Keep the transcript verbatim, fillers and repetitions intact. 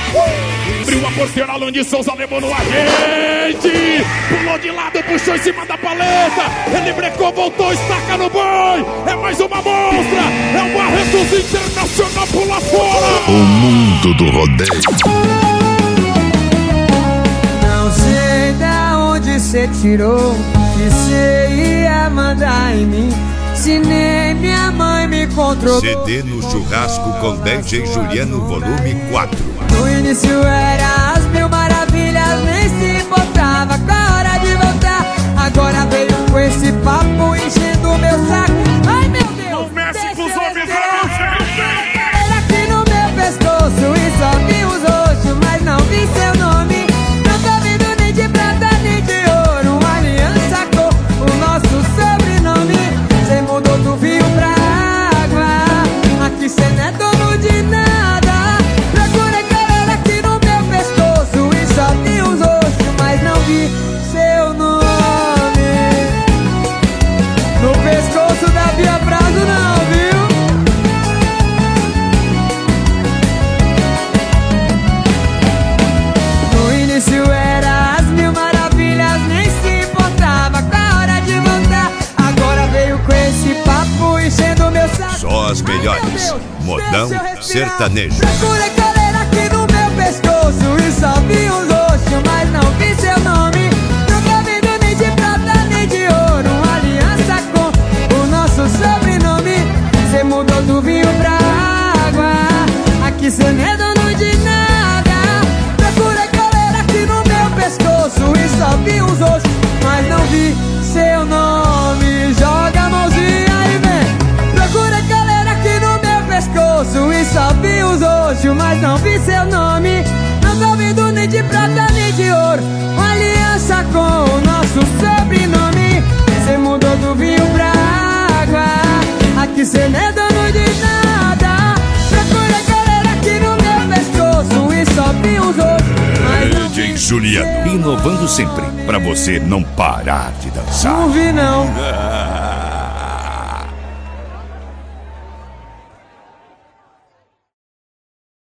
Abriu a porteira, Alan de Souza levou no agente. Pulou de lado, puxou em cima da paleta. Ele brecou, voltou, estaca no boi. É mais uma monstra. É o Barretos Internacional, pula fora. O mundo do rodeio. Não sei da onde cê tirou que cê ia mandar em mim, se nem minha mãe me controlou. C D no churrasco com D J Juliano, volume quatro. No início era as mil maravilhas, nem se importava com a hora de voltar. Agora veio com esse papo enchendo o meu saco. Ai meu Deus, não mexe com os homens, era aqui no meu pescoço e só vi os roxos, mas não vi seu nome. Não tô vendo nem de prata nem de ouro, uma aliança com o nosso sobrenome. Cê mudou do vinho pra água, aqui cê não é dono de nada. Procurei calor aqui no meu pescoço e só vi os roxos, mas não vi seu nome. No pescoço da Bia Prazo não, viu? No início era as mil maravilhas, nem se importava com a hora de voltar. Agora veio com esse papo enchendo meu saco. Só as melhores, modão sertanejo. Procurei calor aqui no meu pescoço e só vi os roxos, mas não vi seu nome. Não tô vendo nem de prata nem de ouro, uma aliança com o nosso sobrenome. Cê mudou do vinho pra água, aqui cê não é dono de nada. Procurei calor aqui no meu pescoço e só vi os roxos, mas não vi seu nome. Joga a mãozinha e vem. Procurei calor aqui no meu pescoço e só vi os roxos, mas não vi seu nome. Não tô vendo nem de prata nem de ouro, uma aliança com o nosso sobrenome. Cê mudou do vinho pra água, aqui cê não é dono de nada. Procurei calor aqui no meu pescoço e só vi os roxos, mas não D J vi Juliano, inovando sempre pra você não parar de dançar. Não vi não.